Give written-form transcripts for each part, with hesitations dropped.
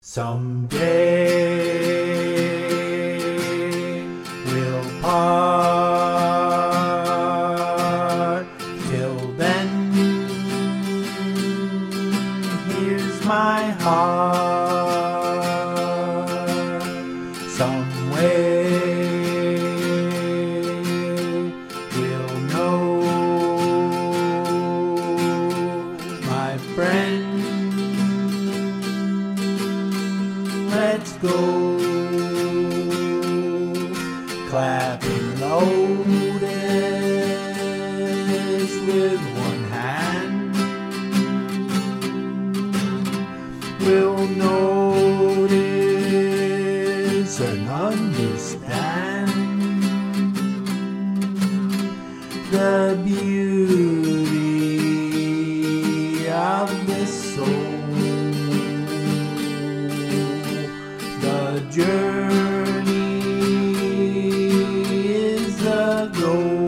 Someday we'll part. Till then, here's my heart. Some way we'll know, my friend. Let's go. Clapping lotus with one hand, we'll notice and understand the beauty of the soul. The journey is the goal.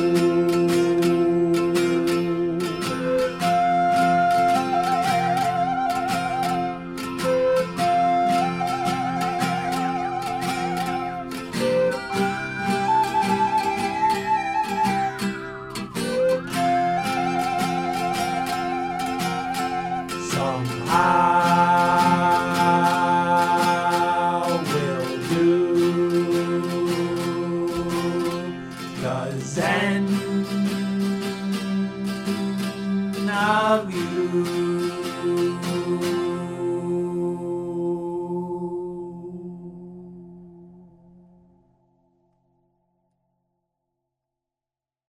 Somehow we'll do the Zen of you.